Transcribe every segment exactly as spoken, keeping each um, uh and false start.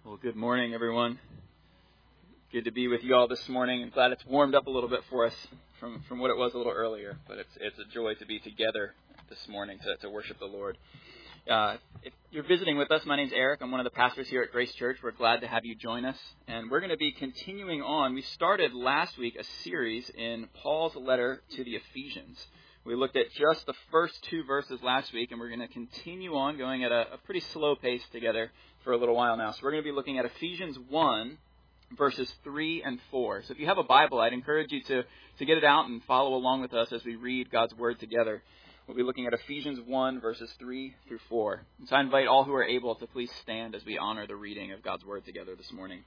Well, good morning, everyone. Good to be with you all this morning. I'm glad it's warmed up a little bit for us from, from what it was a little earlier. But it's it's a joy to be together this morning to, to worship the Lord. Uh, if you're visiting with us, my name's Eric. I'm one of the pastors here at Grace Church. We're glad to have you join us. And we're going to be continuing on. We started last week a series in Paul's letter to the Ephesians. We looked at just the first two verses last week, and we're going to continue on going at a, a pretty slow pace together for a little while now. So we're going to be looking at Ephesians one, verses three and four. So if you have a Bible, I'd encourage you to, to get it out and follow along with us as we read God's Word together. We'll be looking at Ephesians one, verses three through four. And so I invite all who are able to please stand as we honor the reading of God's Word together this morning.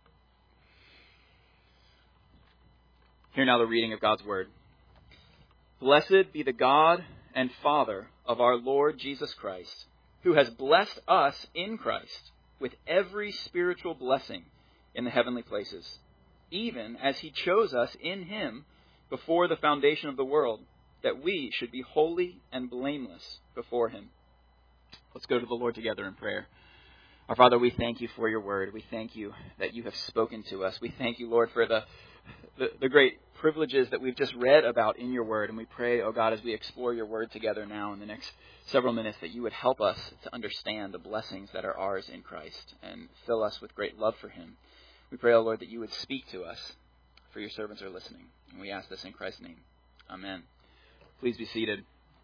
Hear now the reading of God's Word. Blessed be the God and Father of our Lord Jesus Christ, who has blessed us in Christ with every spiritual blessing in the heavenly places, even as he chose us in him before the foundation of the world, that we should be holy and blameless before him. Let's go to the Lord together in prayer. Our Father, we thank you for your word. We thank you that you have spoken to us. We thank you, Lord, for the, the, the great privileges that we've just read about in your word. And we pray, oh God, as we explore your word together now in the next several minutes, that you would help us to understand the blessings that are ours in Christ and fill us with great love for him. We pray, oh Lord, that you would speak to us, for your servants are listening. And we ask this in Christ's name. Amen. Please be seated.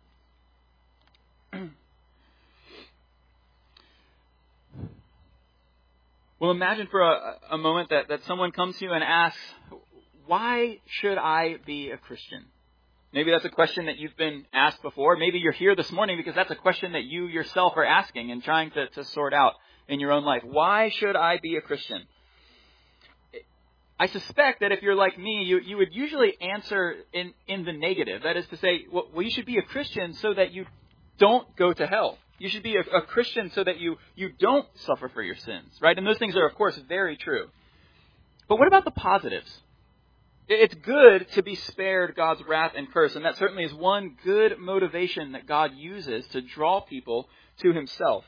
Well, imagine for a, a moment that, that someone comes to you and asks, why should I be a Christian? Maybe that's a question that you've been asked before. Maybe you're here this morning because that's a question that you yourself are asking and trying to, to sort out in your own life. Why should I be a Christian? I suspect that if you're like me, you, you would usually answer in, in the negative. That is to say, well, well, you should be a Christian so that you don't go to hell. You should be a, a Christian so that you, you don't suffer for your sins, right? And those things are, of course, very true. But what about the positives? It's good to be spared God's wrath and curse, and that certainly is one good motivation that God uses to draw people to himself.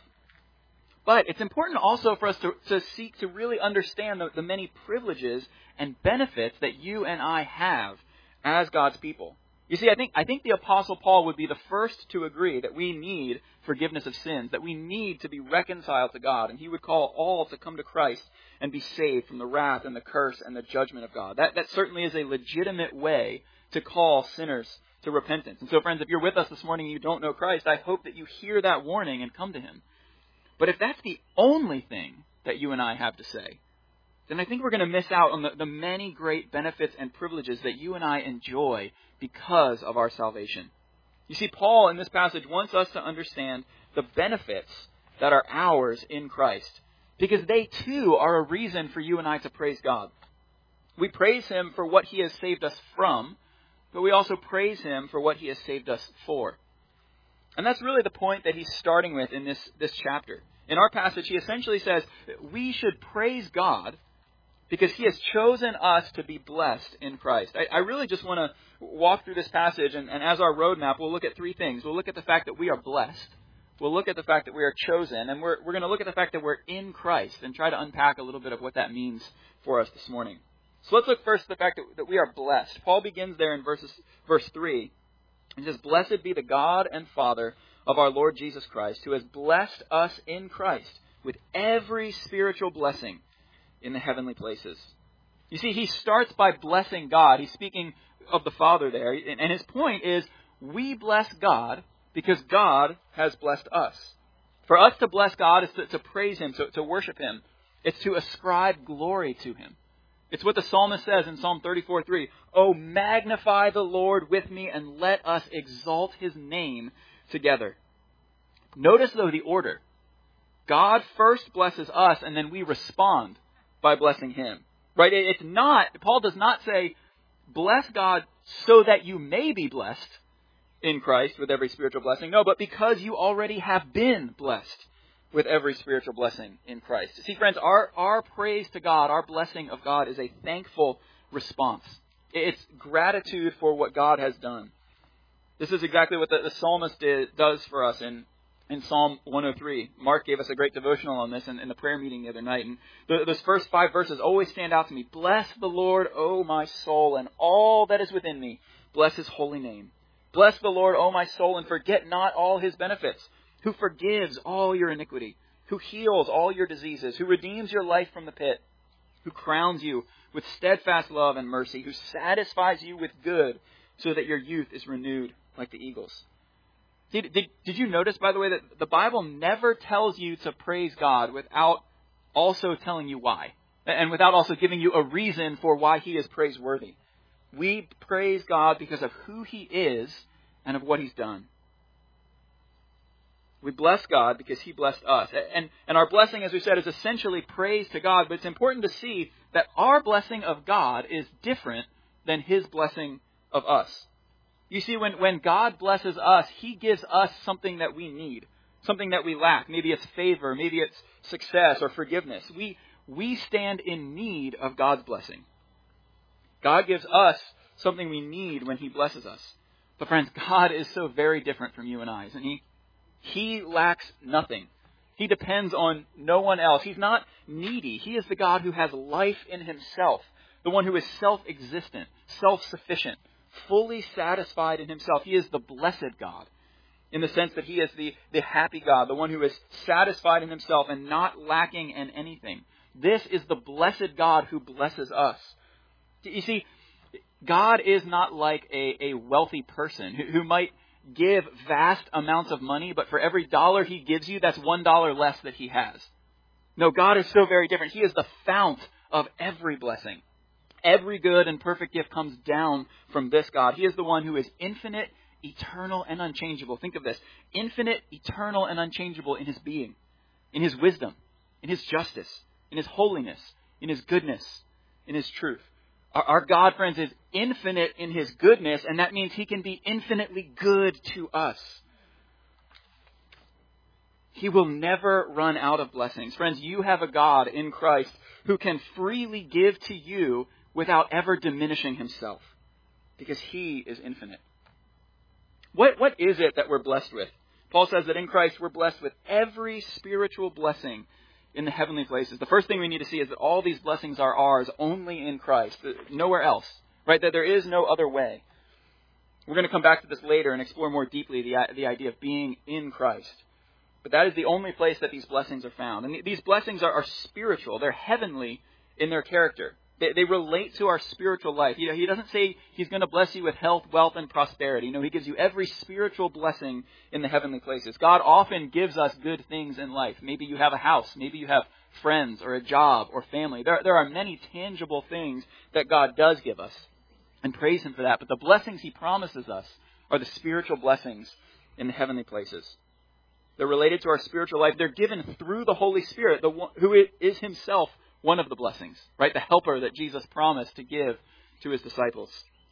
But it's important also for us to, to seek to really understand the, the many privileges and benefits that you and I have as God's people. You see, I think I think the Apostle Paul would be the first to agree that we need forgiveness of sins, that we need to be reconciled to God, and he would call all to come to Christ and be saved from the wrath and the curse and the judgment of God. That, that certainly is a legitimate way to call sinners to repentance. And so, friends, if you're with us this morning and you don't know Christ, I hope that you hear that warning and come to him. But if that's the only thing that you and I have to say, then I think we're going to miss out on the, the many great benefits and privileges that you and I enjoy because of our salvation. You see, Paul in this passage wants us to understand the benefits that are ours in Christ, because they too are a reason for you and I to praise God. We praise him for what he has saved us from, but we also praise him for what he has saved us for. And that's really the point that he's starting with in this, this chapter. In our passage, he essentially says we should praise God because he has chosen us to be blessed in Christ. I, I really just want to walk through this passage, and, and as our roadmap, we'll look at three things. We'll look at the fact that we are blessed. We'll look at the fact that we are chosen. And we're, we're going to look at the fact that we're in Christ and try to unpack a little bit of what that means for us this morning. So let's look first at the fact that, that we are blessed. Paul begins there in verses, verse three. He says, blessed be the God and Father of our Lord Jesus Christ, who has blessed us in Christ with every spiritual blessing in the heavenly places. You see, he starts by blessing God. He's speaking of the Father there. And his point is, we bless God because God has blessed us. For us to bless God is to, to praise him, to, to worship him. It's to ascribe glory to him. It's what the psalmist says in Psalm thirty-four three. Oh, magnify the Lord with me and let us exalt his name together. Notice, though, the order. God first blesses us and then we respond by blessing him. Right? It's not, Paul does not say, bless God so that you may be blessed in Christ with every spiritual blessing. No, but because you already have been blessed with every spiritual blessing in Christ. See, friends, our, our praise to God, our blessing of God is a thankful response. It's gratitude for what God has done. This is exactly what the, the psalmist did, does for us in in Psalm one oh three. Mark gave us a great devotional on this in, in the prayer meeting the other night. And the, those first five verses always stand out to me. Bless the Lord, O my soul, and all that is within me. Bless his holy name. Bless the Lord, O my soul, and forget not all his benefits, who forgives all your iniquity, who heals all your diseases, who redeems your life from the pit, who crowns you with steadfast love and mercy, who satisfies you with good, so that your youth is renewed like the eagles. Did, did, did you notice, by the way, that the Bible never tells you to praise God without also telling you why, and without also giving you a reason for why he is praiseworthy? We praise God because of who he is and of what he's done. We bless God because he blessed us. And, and our blessing, as we said, is essentially praise to God. But it's important to see that our blessing of God is different than his blessing of us. You see, when, when God blesses us, he gives us something that we need, something that we lack. Maybe it's favor, maybe it's success or forgiveness. We, we stand in need of God's blessing. God gives us something we need when he blesses us. But friends, God is so very different from you and I, isn't he? He lacks nothing. He depends on no one else. He's not needy. He is the God who has life in himself, the one who is self-existent, self-sufficient, fully satisfied in himself. He is the blessed God in the sense that he is the, the happy God, the one who is satisfied in himself and not lacking in anything. This is the blessed God who blesses us. You see, God is not like a, a wealthy person who, who might give vast amounts of money, but for every dollar he gives you, that's one dollar less that he has. No, God is so very different. He is the fount of every blessing. Every good and perfect gift comes down from this God. He is the one who is infinite, eternal, and unchangeable. Think of this. Infinite, eternal, and unchangeable in his being, in his wisdom, in his justice, in his holiness, in his goodness, in his truth. Our, our God, friends, is infinite in his goodness, and that means he can be infinitely good to us. He will never run out of blessings. Friends, you have a God in Christ who can freely give to you without ever diminishing himself, because he is infinite. What, what is it that we're blessed with? Paul says that in Christ we're blessed with every spiritual blessing in the heavenly places. The first thing we need to see is that all these blessings are ours only in Christ, nowhere else, right? That there is no other way. We're going to come back to this later and explore more deeply the, the idea of being in Christ. But that is the only place that these blessings are found. And these blessings are, are spiritual. They're heavenly in their character. They, they relate to our spiritual life. You know, he doesn't say he's going to bless you with health, wealth, and prosperity. No, he gives you every spiritual blessing in the heavenly places. God often gives us good things in life. Maybe you have a house. Maybe you have friends or a job or family. There, there are many tangible things that God does give us. And praise him for that. But the blessings he promises us are the spiritual blessings in the heavenly places. They're related to our spiritual life. They're given through the Holy Spirit, the one, who is himself one of the blessings, right? The helper that Jesus promised to give to his disciples.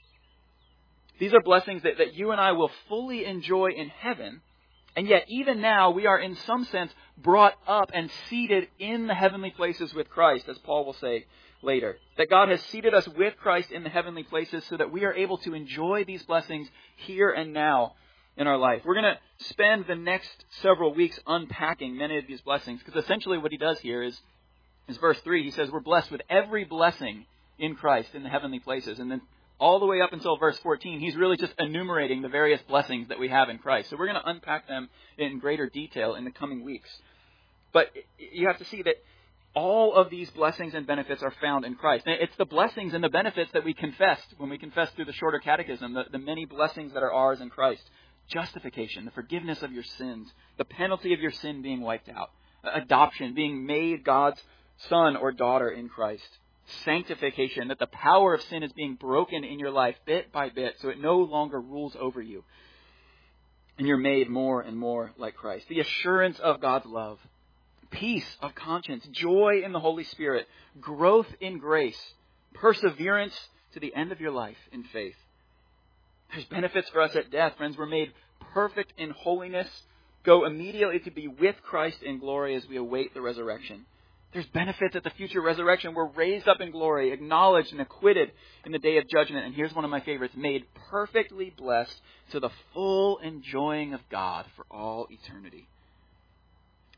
These are blessings that, that you and I will fully enjoy in heaven. And yet, even now, we are in some sense brought up and seated in the heavenly places with Christ, as Paul will say later. That God has seated us with Christ in the heavenly places so that we are able to enjoy these blessings here and now in our life. We're going to spend the next several weeks unpacking many of these blessings, because essentially what he does here is, is verse three. He says we're blessed with every blessing in Christ in the heavenly places. And then all the way up until verse fourteen, he's really just enumerating the various blessings that we have in Christ. So we're going to unpack them in greater detail in the coming weeks. But you have to see that all of these blessings and benefits are found in Christ. And it's the blessings and the benefits that we confessed when we confessed through the shorter catechism, the, the many blessings that are ours in Christ. Justification, the forgiveness of your sins, the penalty of your sin being wiped out, adoption, being made God's son or daughter in Christ, sanctification, that the power of sin is being broken in your life bit by bit so it no longer rules over you, and you're made more and more like Christ. The assurance of God's love, peace of conscience, joy in the Holy Spirit, growth in grace, perseverance to the end of your life in faith. There's benefits for us at death. Friends, we're made perfect in holiness, go immediately to be with Christ in glory as we await the resurrection. There's benefits at the future resurrection. We're raised up in glory, acknowledged and acquitted in the day of judgment. And here's one of my favorites, made perfectly blessed to the full enjoying of God for all eternity.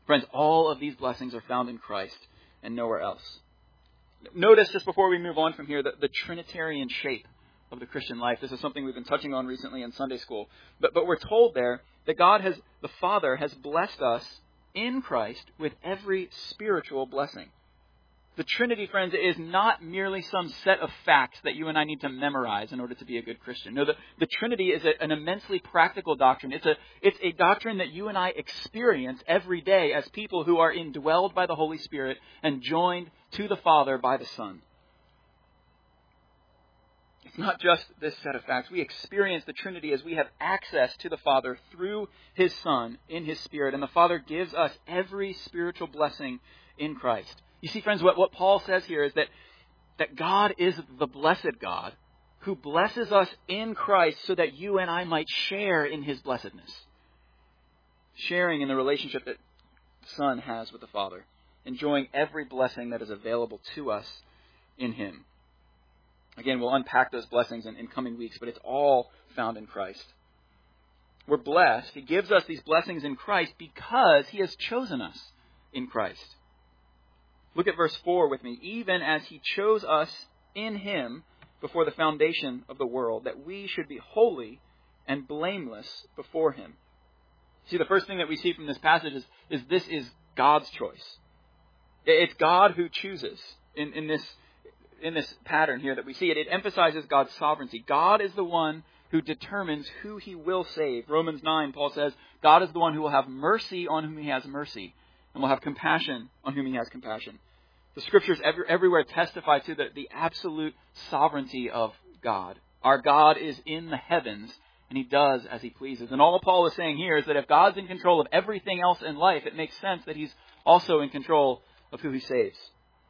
Friends, all of these blessings are found in Christ and nowhere else. Notice, just before we move on from here, the, the Trinitarian shape of the Christian life. This is something we've been touching on recently in Sunday school. But, but we're told there that God has, the Father has blessed us in Christ with every spiritual blessing. The Trinity, friends, is not merely some set of facts that you and I need to memorize in order to be a good Christian. No, the, the Trinity is a, an immensely practical doctrine. It's a, it's a doctrine that you and I experience every day as people who are indwelled by the Holy Spirit and joined to the Father by the Son. It's not just this set of facts. We experience the Trinity as we have access to the Father through His Son in His Spirit. And the Father gives us every spiritual blessing in Christ. You see, friends, what, what Paul says here is that, that God is the blessed God who blesses us in Christ so that you and I might share in His blessedness. Sharing in the relationship that the Son has with the Father. Enjoying every blessing that is available to us in Him. Again, we'll unpack those blessings in, in coming weeks, but it's all found in Christ. We're blessed. He gives us these blessings in Christ because He has chosen us in Christ. Look at verse four with me. Even as He chose us in Him before the foundation of the world, that we should be holy and blameless before Him. See, the first thing that we see from this passage is, is this is God's choice. It's God who chooses in, in this in this pattern here that we see it. It emphasizes God's sovereignty. God is the one who determines who He will save. Romans nine, Paul says, God is the one who will have mercy on whom He has mercy, and will have compassion on whom He has compassion. The Scriptures every, everywhere testify to the, the absolute sovereignty of God. Our God is in the heavens, and He does as He pleases. And all Paul is saying here is that if God's in control of everything else in life, it makes sense that He's also in control of who He saves.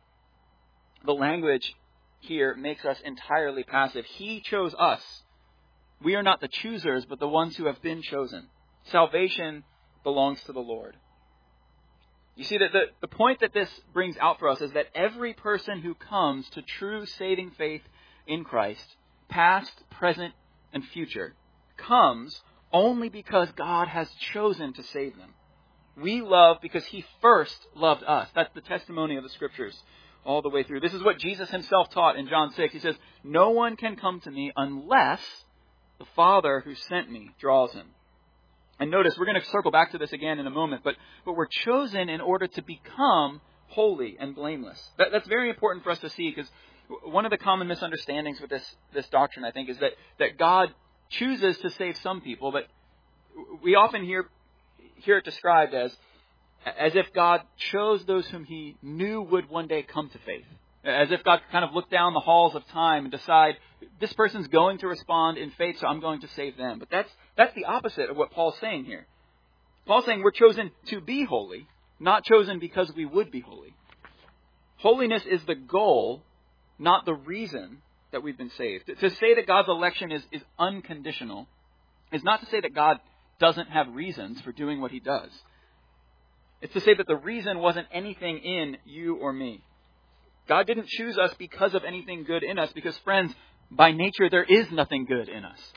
The language here makes us entirely passive. He chose us. We are not the choosers, but the ones who have been chosen. Salvation belongs to the Lord. You see, that the, the point that this brings out for us is that every person who comes to true saving faith in Christ, past, present, and future, comes only because God has chosen to save them. We love because He first loved us. That's the testimony of the Scriptures all the way through. This is what Jesus Himself taught in John six. He says, no one can come to me unless the Father who sent me draws him. And notice, we're going to circle back to this again in a moment, but, but we're chosen in order to become holy and blameless. That, that's very important for us to see, because one of the common misunderstandings with this, this doctrine, I think, is that, that God chooses to save some people, but we often hear, hear it described as As if God chose those whom He knew would one day come to faith. As if God kind of looked down the halls of time and decide, this person's going to respond in faith, so I'm going to save them. But that's that's the opposite of what Paul's saying here. Paul's saying we're chosen to be holy, not chosen because we would be holy. Holiness is the goal, not the reason that we've been saved. To say that God's election is, is unconditional is not to say that God doesn't have reasons for doing what He does. It's to say that the reason wasn't anything in you or me. God didn't choose us because of anything good in us, because, friends, by nature there is nothing good in us.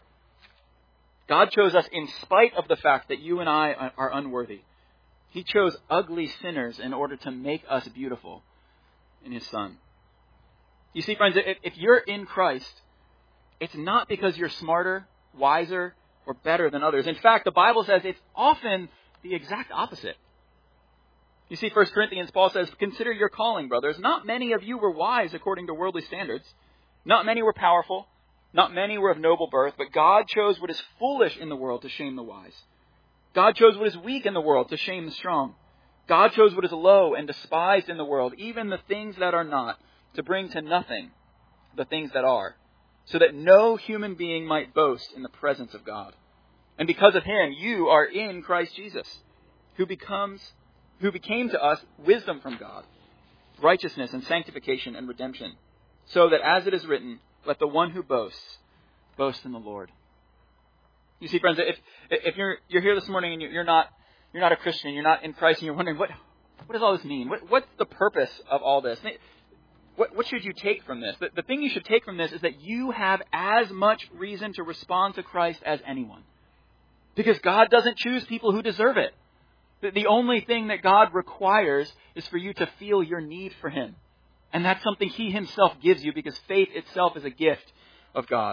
God chose us in spite of the fact that you and I are unworthy. He chose ugly sinners in order to make us beautiful in His Son. You see, friends, if you're in Christ, it's not because you're smarter, wiser, or better than others. In fact, the Bible says it's often the exact opposite. You see, First Corinthians, Paul says, consider your calling, brothers. Not many of you were wise according to worldly standards. Not many were powerful. Not many were of noble birth. But God chose what is foolish in the world to shame the wise. God chose what is weak in the world to shame the strong. God chose what is low and despised in the world, even the things that are not, to bring to nothing the things that are, so that no human being might boast in the presence of God. And because of Him, you are in Christ Jesus, who becomes... who became to us wisdom from God, righteousness and sanctification and redemption, so that as it is written, let the one who boasts, boast in the Lord. You see, friends, if if you're you're here this morning and you're not you're not a Christian, you're not in Christ, and you're wondering, what what does all this mean? What what's the purpose of all this? What what should you take from this? The, the thing you should take from this is that you have as much reason to respond to Christ as anyone. Because God doesn't choose people who deserve it. The, the only thing that God requires is for you to feel your need for Him. And that's something He Himself gives you, because faith itself is a gift of God.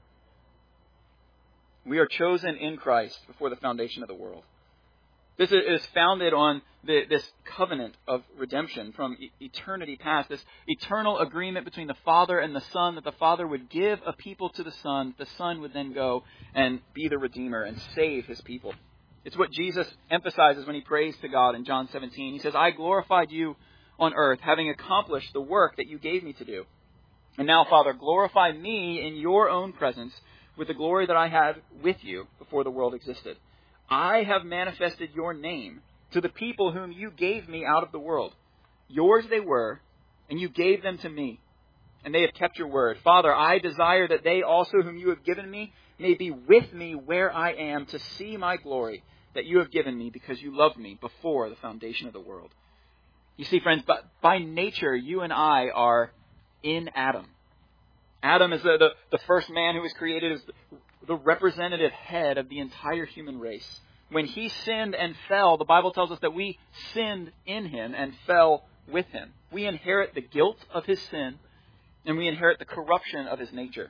We are chosen in Christ before the foundation of the world. This is founded on the, this covenant of redemption from e- eternity past, this eternal agreement between the Father and the Son, that the Father would give a people to the Son, the Son would then go and be the Redeemer and save His people. It's what Jesus emphasizes when He prays to God in John seventeen. He says, I glorified you on earth, having accomplished the work that you gave me to do. And now, Father, glorify me in your own presence with the glory that I had with you before the world existed. I have manifested your name to the people whom you gave me out of the world. Yours they were, and you gave them to me, and they have kept your word. Father, I desire that they also whom you have given me may be with me where I am, to see my glory that you have given me, because you loved me before the foundation of the world. You see, friends, but by nature, you and I are in Adam. Adam is the, the, the first man who was created as the, the representative head of the entire human race. When he sinned and fell, the Bible tells us that we sinned in him and fell with him. We inherit the guilt of his sin, and we inherit the corruption of his nature.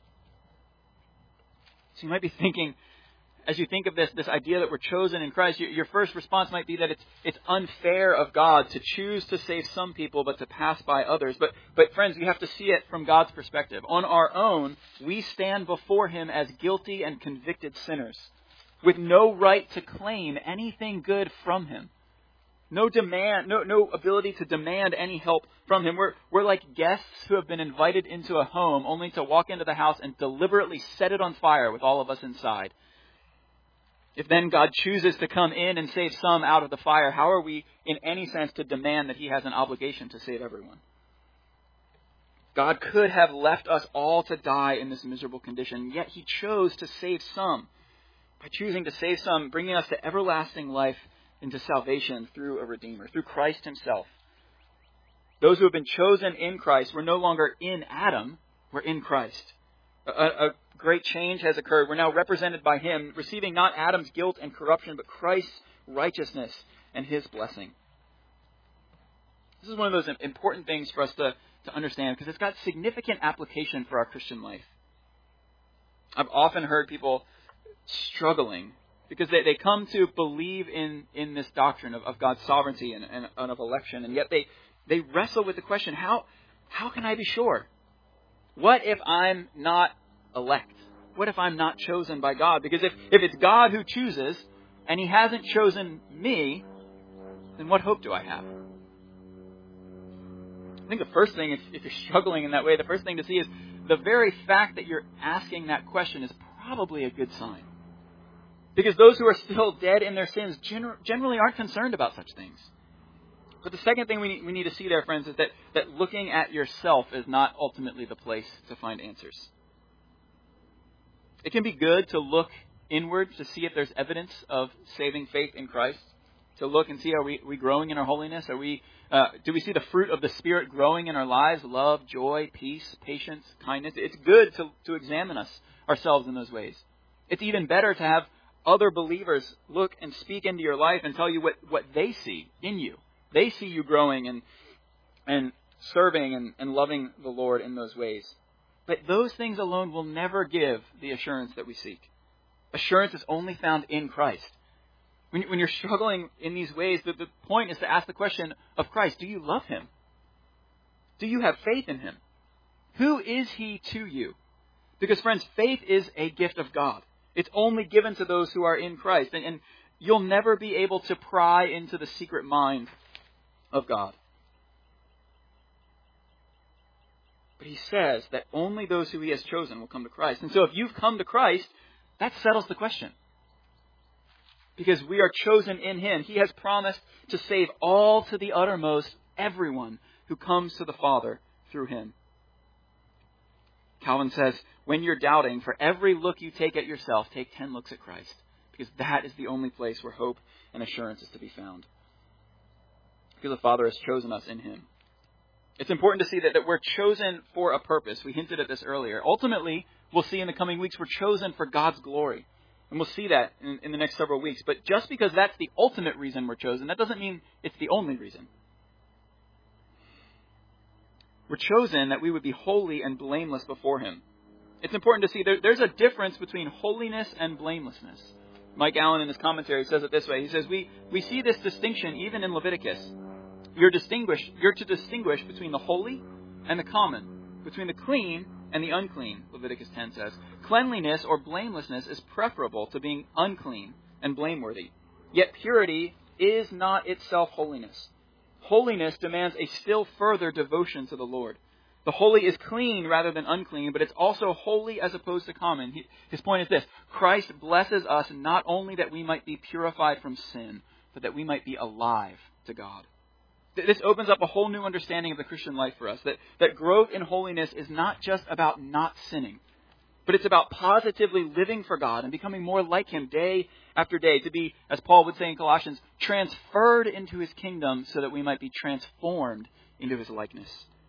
So you might be thinking, as you think of this, this idea that we're chosen in Christ, your, your first response might be that it's it's unfair of God to choose to save some people but to pass by others. But, but friends, you have to see it from God's perspective. On our own, we stand before Him as guilty and convicted sinners, with no right to claim anything good from Him. No demand, no no ability to demand any help from Him. We're we're like guests who have been invited into a home only to walk into the house and deliberately set it on fire with all of us inside. If then God chooses to come in and save some out of the fire, how are we in any sense to demand that He has an obligation to save everyone? God could have left us all to die in this miserable condition, yet He chose to save some. By choosing to save some, bringing us to everlasting life, into salvation through a Redeemer, through Christ Himself. Those who have been chosen in Christ, we're no longer in Adam, we're in Christ. A, a great change has occurred. We're now represented by Him, receiving not Adam's guilt and corruption, but Christ's righteousness and His blessing. This is one of those important things for us to, to understand, because it's got significant application for our Christian life. I've often heard people struggling because they, they come to believe in, in this doctrine of, of God's sovereignty and, and, and of election, and yet they, they wrestle with the question, how, how can I be sure? What if I'm not elect? What if I'm not chosen by God? Because if, if it's God who chooses, and He hasn't chosen me, then what hope do I have? I think the first thing, if, if you're struggling in that way, the first thing to see is the very fact that you're asking that question is probably a good sign. Because those who are still dead in their sins gener- generally aren't concerned about such things. But the second thing we need, we need to see there, friends, is that, that looking at yourself is not ultimately the place to find answers. It can be good to look inward to see if there's evidence of saving faith in Christ. To look and see, are we, are we growing in our holiness? Are we, uh, do we see the fruit of the Spirit growing in our lives? Love, joy, peace, patience, kindness. It's good to, to examine us ourselves in those ways. It's even better to have other believers look and speak into your life and tell you what, what they see in you. They see you growing and and serving and, and loving the Lord in those ways. But those things alone will never give the assurance that we seek. Assurance is only found in Christ. When, when you're struggling in these ways, the, the point is to ask the question of Christ, do you love Him? Do you have faith in Him? Who is He to you? Because, friends, faith is a gift of God. It's only given to those who are in Christ. And, and you'll never be able to pry into the secret mind of God. But He says that only those who He has chosen will come to Christ. And so if you've come to Christ, that settles the question. Because we are chosen in Him. He has promised to save all to the uttermost, everyone who comes to the Father through Him. Calvin says, when you're doubting, for every look you take at yourself, take ten looks at Christ. Because that is the only place where hope and assurance is to be found. Because the Father has chosen us in Him. It's important to see that, that we're chosen for a purpose. We hinted at this earlier. Ultimately, we'll see in the coming weeks, we're chosen for God's glory. And we'll see that in, in the next several weeks. But just because that's the ultimate reason we're chosen, that doesn't mean it's the only reason. We're chosen that we would be holy and blameless before Him. It's important to see there, there's a difference between holiness and blamelessness. Mike Allen in his commentary says it this way. He says, we, we see this distinction even in Leviticus. You're, distinguish, you're to distinguish between the holy and the common, between the clean and the unclean, Leviticus ten says. Cleanliness or blamelessness is preferable to being unclean and blameworthy. Yet purity is not itself holiness. Holiness demands a still further devotion to the Lord. The holy is clean rather than unclean, but it's also holy as opposed to common. He, his point is this: Christ blesses us not only that we might be purified from sin, but that we might be alive to God. This opens up a whole new understanding of the Christian life for us, that, that growth in holiness is not just about not sinning, but it's about positively living for God and becoming more like Him day after day, to be, as Paul would say in Colossians, transferred into His kingdom so that we might be transformed into His likeness.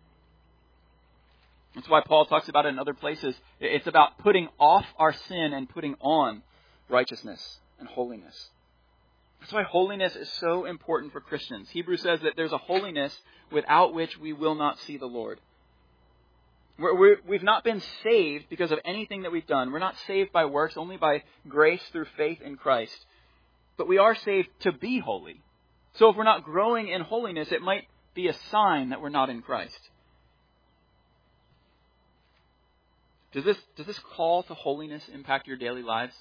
That's why Paul talks about it in other places. It's about putting off our sin and putting on righteousness and holiness. That's why holiness is so important for Christians. Hebrews says that there's a holiness without which we will not see the Lord. We're, we're, we've not been saved because of anything that we've done. We're not saved by works, only by grace through faith in Christ. But we are saved to be holy. So if we're not growing in holiness, it might be a sign that we're not in Christ. Does this, does this call to holiness impact your daily lives?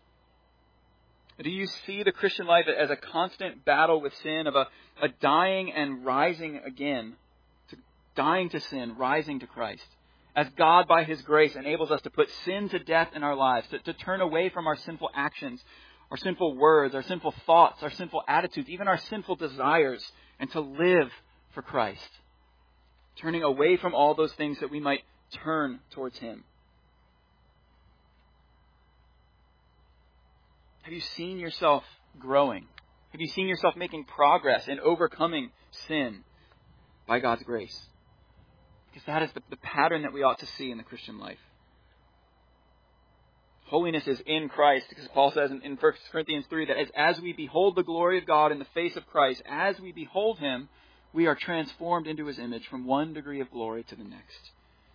Do you see the Christian life as a constant battle with sin, of a, a dying and rising again, to dying to sin, rising to Christ, as God by His grace enables us to put sin to death in our lives, to, to turn away from our sinful actions, our sinful words, our sinful thoughts, our sinful attitudes, even our sinful desires, and to live for Christ, turning away from all those things that we might turn towards Him. Have you seen yourself growing? Have you seen yourself making progress in overcoming sin by God's grace? Because that is the, the pattern that we ought to see in the Christian life. Holiness is in Christ, because Paul says in, in First Corinthians three that as, as we behold the glory of God in the face of Christ, as we behold Him, we are transformed into His image from one degree of glory to the next.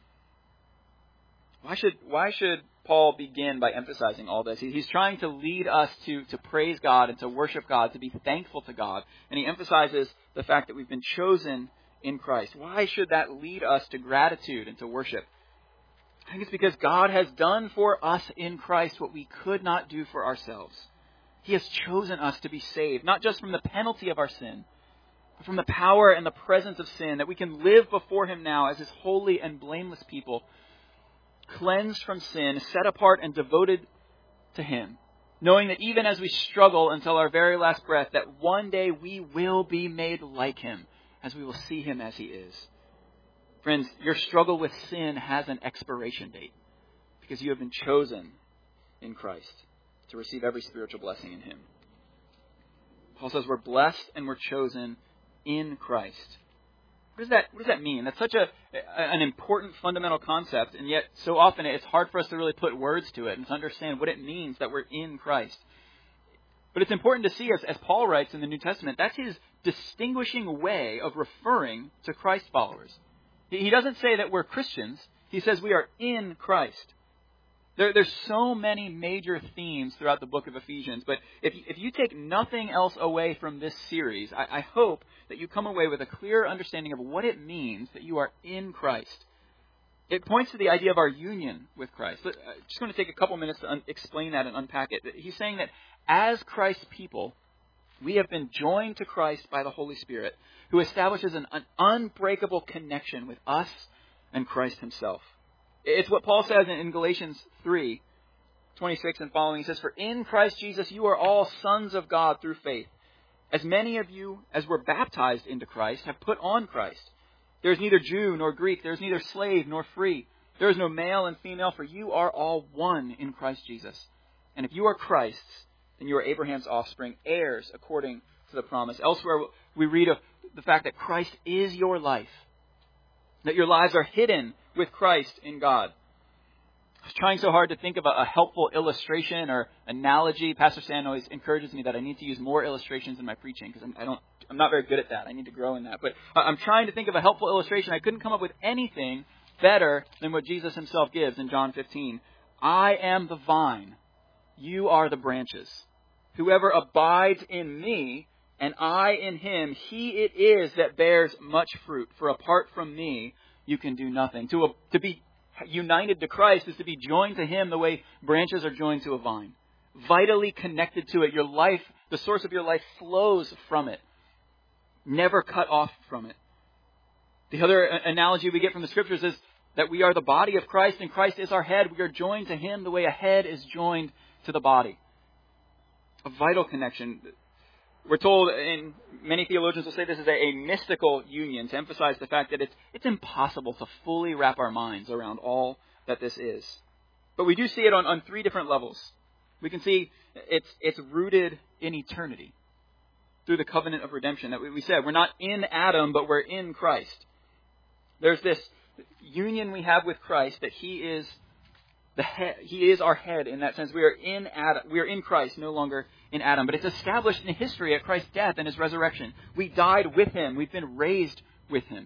Why should, why should Paul begin by emphasizing all this? He's trying to lead us to, to praise God and to worship God, to be thankful to God. And he emphasizes the fact that we've been chosen in Christ. Why should that lead us to gratitude and to worship? I think it's because God has done for us in Christ what we could not do for ourselves. He has chosen us to be saved, not just from the penalty of our sin, but from the power and the presence of sin, that we can live before Him now as His holy and blameless people, cleansed from sin, set apart and devoted to Him, knowing that even as we struggle until our very last breath, that one day we will be made like Him, as we will see Him as He is. Friends, your struggle with sin has an expiration date, because you have been chosen in Christ to receive every spiritual blessing in Him. Paul says we're blessed and we're chosen in Christ. What does that, what does that mean? That's such a, an important fundamental concept, and yet so often it's hard for us to really put words to it and to understand what it means that we're in Christ. But it's important to see, as, as Paul writes in the New Testament, that's his distinguishing way of referring to Christ followers. He, he doesn't say that we're Christians. He says we are in Christ. There, there's so many major themes throughout the book of Ephesians, but if, if you take nothing else away from this series, I, I hope that you come away with a clear understanding of what it means that you are in Christ. It points to the idea of our union with Christ. I'm just going to take a couple minutes to un- explain that and unpack it. He's saying that as Christ's people, we have been joined to Christ by the Holy Spirit, who establishes an, an unbreakable connection with us and Christ Himself. It's what Paul says in Galatians three, twenty-six and following. He says, "For in Christ Jesus you are all sons of God through faith. As many of you as were baptized into Christ have put on Christ. There is neither Jew nor Greek. There is neither slave nor free. There is no male and female, for you are all one in Christ Jesus. And if you are Christ's, then you are Abraham's offspring, heirs according to the promise." Elsewhere, we read of the fact that Christ is your life, that your lives are hidden with Christ in God. I was trying so hard to think of a, a helpful illustration or analogy. Pastor Stan always encourages me that I need to use more illustrations in my preaching because I don't, I'm not very good at that. I need to grow in that. But I'm trying to think of a helpful illustration. I couldn't come up with anything better than what Jesus himself gives in John fifteen. I am the vine. You are the branches. Whoever abides in me and I in him, he it is that bears much fruit. For apart from me, you can do nothing. To, a, to be united to Christ is to be joined to him the way branches are joined to a vine. Vitally connected to it. Your life, the source of your life flows from it. Never cut off from it. The other analogy we get from the scriptures is that we are the body of Christ and Christ is our head. We are joined to him the way a head is joined to the body. A vital connection. We're told, and many theologians will say this is a, a mystical union to emphasize the fact that it's, it's impossible to fully wrap our minds around all that this is. But we do see it on, on three different levels. We can see it's, it's rooted in eternity through the covenant of redemption that we, we said. We're not in Adam, but we're in Christ. There's this union we have with Christ that he is the head, he is our head in that sense. We are in Adam, we are in Christ, no longer in Adam. But it's established in history at Christ's death and his resurrection. We died with him. We've been raised with him.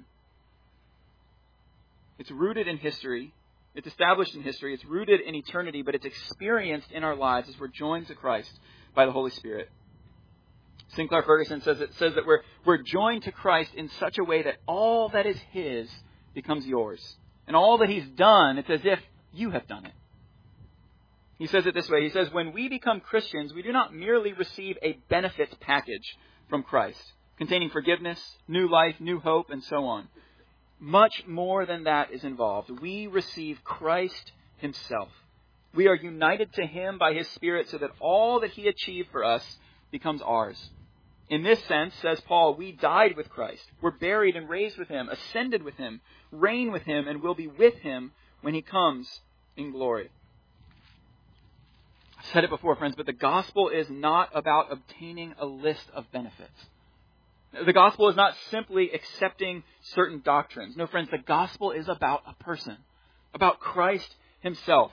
It's rooted in history. It's established in history. It's rooted in eternity, but it's experienced in our lives as we're joined to Christ by the Holy Spirit. Sinclair Ferguson says it says that we're we're joined to Christ in such a way that all that is his becomes yours. And all that he's done, it's as if you have done it. He says it this way. He says, when we become Christians, we do not merely receive a benefits package from Christ, containing forgiveness, new life, new hope, and so on. Much more than that is involved. We receive Christ himself. We are united to him by his Spirit so that all that he achieved for us becomes ours. In this sense, says Paul, we died with Christ. We're buried and raised with him, ascended with him, reign with him, and will be with him when he comes in glory. I've said it before, friends, but the gospel is not about obtaining a list of benefits. The gospel is not simply accepting certain doctrines. No, friends, the gospel is about a person, about Christ himself.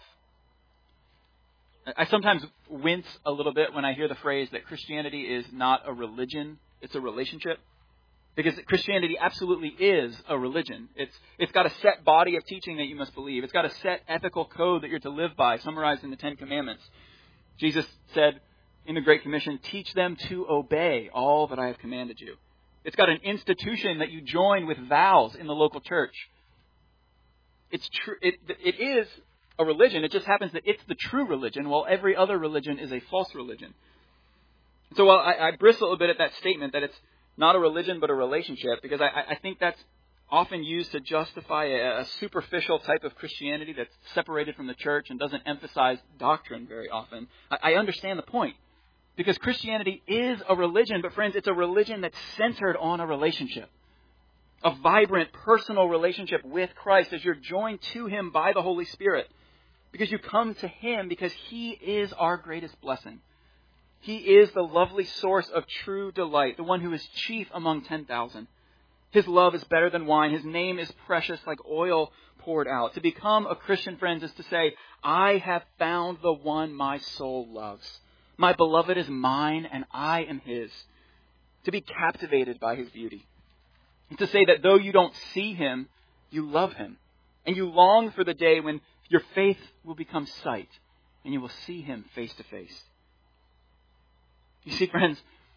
I sometimes wince a little bit when I hear the phrase that Christianity is not a religion, it's a relationship. Because Christianity absolutely is a religion. It's It's got a set body of teaching that you must believe. It's got a set ethical code that you're to live by, summarized in the Ten Commandments. Jesus said in the Great Commission, teach them to obey all that I have commanded you. It's got an institution that you join with vows in the local church. It's true. It, it is a religion. It just happens that it's the true religion, while every other religion is a false religion. So while I, I bristle a bit at that statement that it's not a religion but a relationship, because I, I think that's often used to justify a, a superficial type of Christianity that's separated from the church and doesn't emphasize doctrine very often. I, I understand the point, because Christianity is a religion, but friends, it's a religion that's centered on a relationship. A vibrant, personal relationship with Christ as you're joined to him by the Holy Spirit. Because you come to him because he is our greatest blessing. He is the lovely source of true delight, the one who is chief among ten thousand. His love is better than wine. His name is precious like oil poured out. To become a Christian, friends, is to say, I have found the one my soul loves. My beloved is mine and I am his. To be captivated by his beauty. And to say that though you don't see him, you love him. And you long for the day when your faith will become sight and you will see him face to face. You see, friends,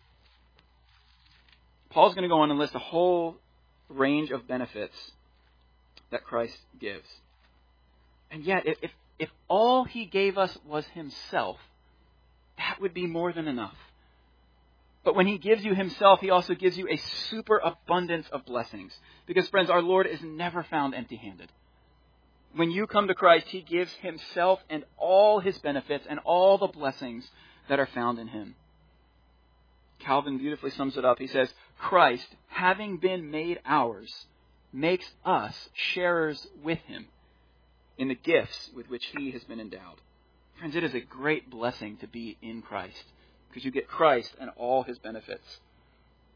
Paul's going to go on and list a whole range of benefits that Christ gives. And yet, if, if all he gave us was himself, that would be more than enough. But when he gives you himself, he also gives you a superabundance of blessings. Because, friends, our Lord is never found empty-handed. When you come to Christ, he gives himself and all his benefits and all the blessings that are found in him. Calvin beautifully sums it up. He says, Christ, having been made ours, makes us sharers with him in the gifts with which he has been endowed. Friends, it is a great blessing to be in Christ because you get Christ and all his benefits.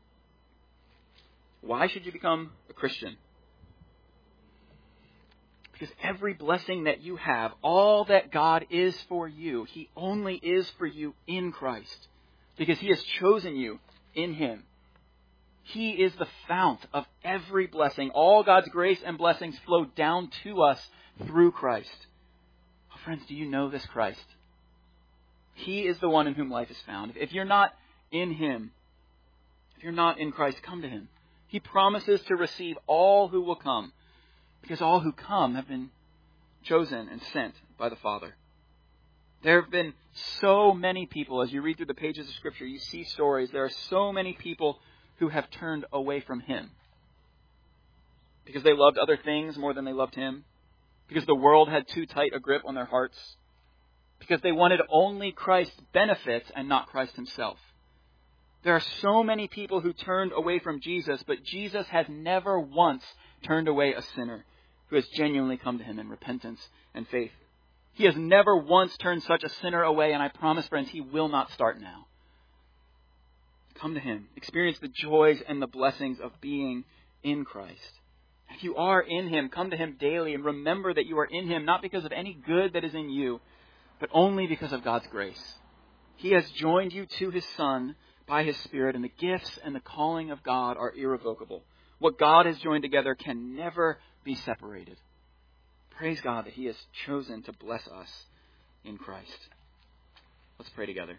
Why should you become a Christian? Because every blessing that you have, all that God is for you, He only is for you in Christ. Because He has chosen you in Him. He is the fount of every blessing. All God's grace and blessings flow down to us through Christ. Oh, friends, do you know this Christ? He is the one in whom life is found. If you're not in Him, if you're not in Christ, come to Him. He promises to receive all who will come, because all who come have been chosen and sent by the Father. There have been so many people, as you read through the pages of Scripture, you see stories. There are so many people who have turned away from Him because they loved other things more than they loved Him, because the world had too tight a grip on their hearts, because they wanted only Christ's benefits and not Christ Himself. There are so many people who turned away from Jesus, but Jesus has never once turned away a sinner who has genuinely come to Him in repentance and faith. He has never once turned such a sinner away, and I promise, friends, He will not start now. Come to Him. Experience the joys and the blessings of being in Christ. If you are in Him, come to Him daily and remember that you are in Him not because of any good that is in you, but only because of God's grace. He has joined you to His Son by His Spirit, and the gifts and the calling of God are irrevocable. What God has joined together can never be separated. Praise God that He has chosen to bless us in Christ. Let's pray together.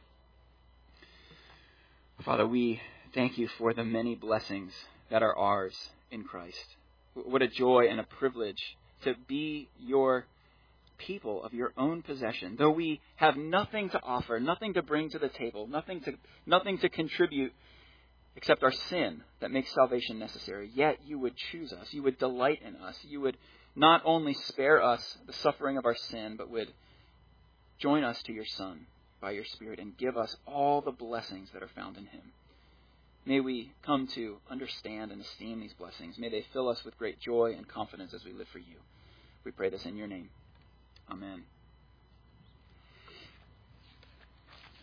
Father, we thank You for the many blessings that are ours in Christ. What a joy and a privilege to be Your people of Your own possession. Though we have nothing to offer, nothing to bring to the table, nothing to nothing to contribute except our sin that makes salvation necessary, yet You would choose us. You would delight in us. You would not only spare us the suffering of our sin, but would join us to Your Son by Your Spirit and give us all the blessings that are found in Him. May we come to understand and esteem these blessings. May they fill us with great joy and confidence as we live for You. We pray this in Your name. Amen.